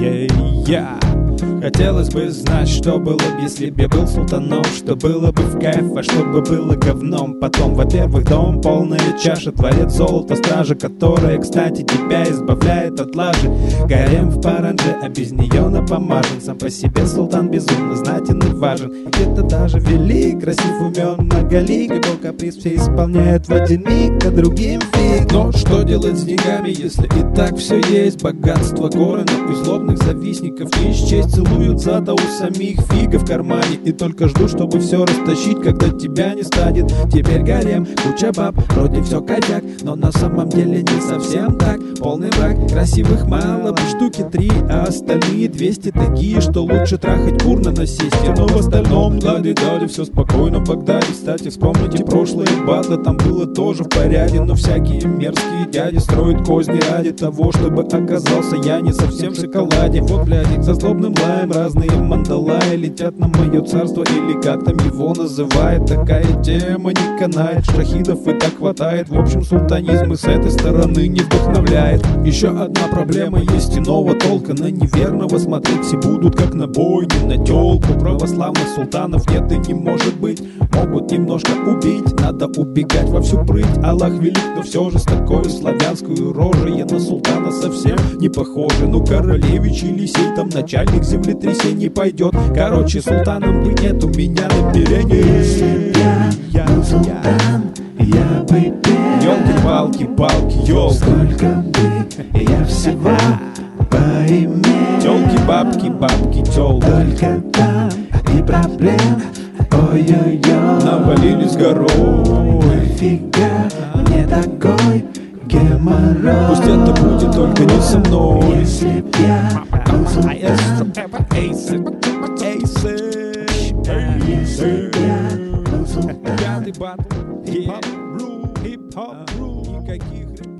Хотелось бы знать, что было б, если б я был султаном, что было бы в кайф, а что бы было говном. Потом, во-первых, дом, полная чаша, творец золото, стража, которая, кстати, тебя избавляет от лажи. Гарем в паранже, а без нее напомажен. Сам по себе султан безумно знатен и важен. Где-то даже велик, красив, умен, многолик. Его каприз все исполняет в один миг, а другим фиг. Но что делать с деньгами, если и так все есть? Богатство горы, но и злобных завистников не исчесть. Целуют зада у самих, фига в кармане, и только жду, чтобы все растащить, когда тебя не станет. Теперь гарем, куча баб, вроде все кайфяк, но на самом деле не совсем так. Полный враг, красивых мало, штуки 3, а остальные 200 такие, что лучше трахать кур на насесте. Но в остальном лади-дади, все спокойно в Багдаде. Кстати, вспомните прошлые батлы, там было тоже в порядке. Но всякие мерзкие дяди строят козни ради того, чтобы оказался я не совсем в шоколаде. Вот, блядь, со злобным лаем разные мандалаи летят на мое царство, или как там его называют. Такая тема не канает, шахидов и так хватает. В общем, султанизм и с этой стороны не вдохновляет. Еще одна проблема есть иного толка. На неверного смотреть все будут как на бойню, на тёлку. Православных султанов нет и не может быть. Могут немножко убить, надо убегать во всю прыть. Аллах велик, но все же с такой славянскую рожей я на султана совсем не похожи. Ну, королевич или сей там начальник землетрясений пойдет. Короче, султаном быть нет у меня намерений. Если б я был султан, я бы пел. Ёлки-палки-палки, ёлки. Сколько бы я всего поимел. Тёлки-бабки-бабки, тёлки. Только там и проблем, ой-ой-ой, навалились горой. нафига мне такой геморрой? Пусть это будет только не со мной. Если б я был султан, если б я был султан. Пятый батл, хип-хоп, никаких